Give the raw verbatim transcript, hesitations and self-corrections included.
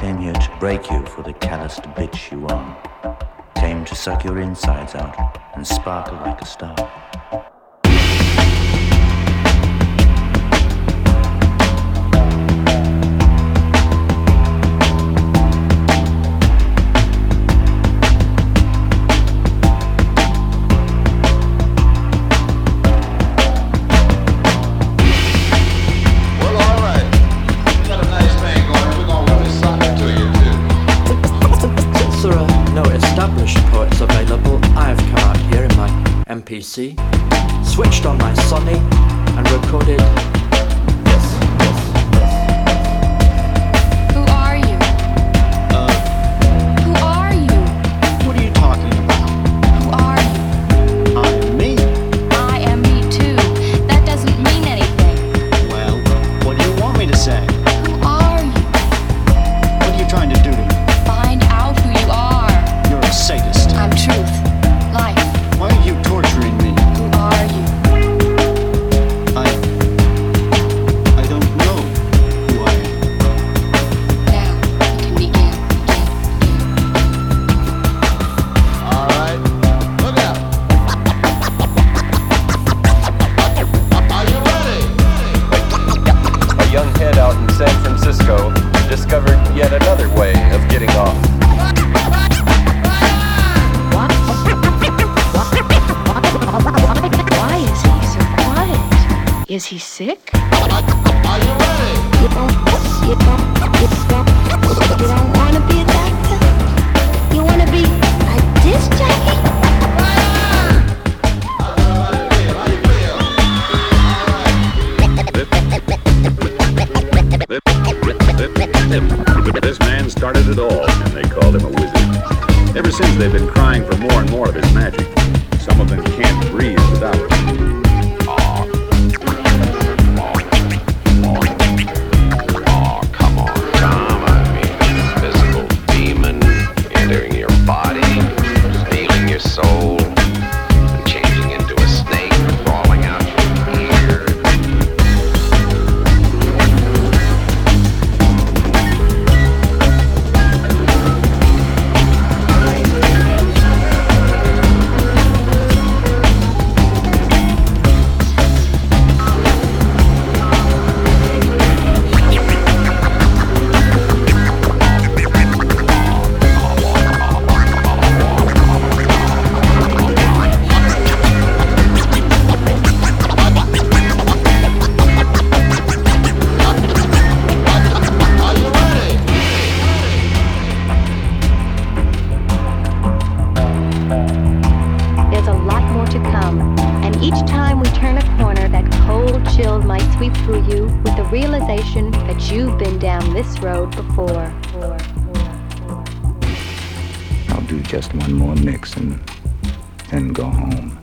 came here to break you for the calloused bitch you are. Came to suck your insides out and sparkle like a star. M P C, switched on my Sony and recorded this, this, this. Who are you? Uh, Who are you? what are you talking about? Who are you? I'm me. I am me too. That doesn't mean anything. Well, what do you want me to say? Who are you? What are you trying to do to me? Find out who you are. You're a sadist. I'm truth. Life. Why are you torturing me? Who are you? I... I don't know who I am. Now we can begin. All right, look out. Are you ready? A young head out in San Francisco discovered yet another way of getting off. Why is he so quiet? Is he sick? Are you ready? You don't, you don't, you don't, you don't want to be a doctor? You want to be a disc jockey? How you feel? This man started it all, and they called him a wizard. Ever since, they've been crying for more and more of his magic. Some of them can't breathe without it. Soul and changing into a snake, crawling out your ear. There's a lot more to come, and each time we turn a corner, that cold chill might sweep through you with the realization that you've been down this road before. I'll do just one more mix and then go home.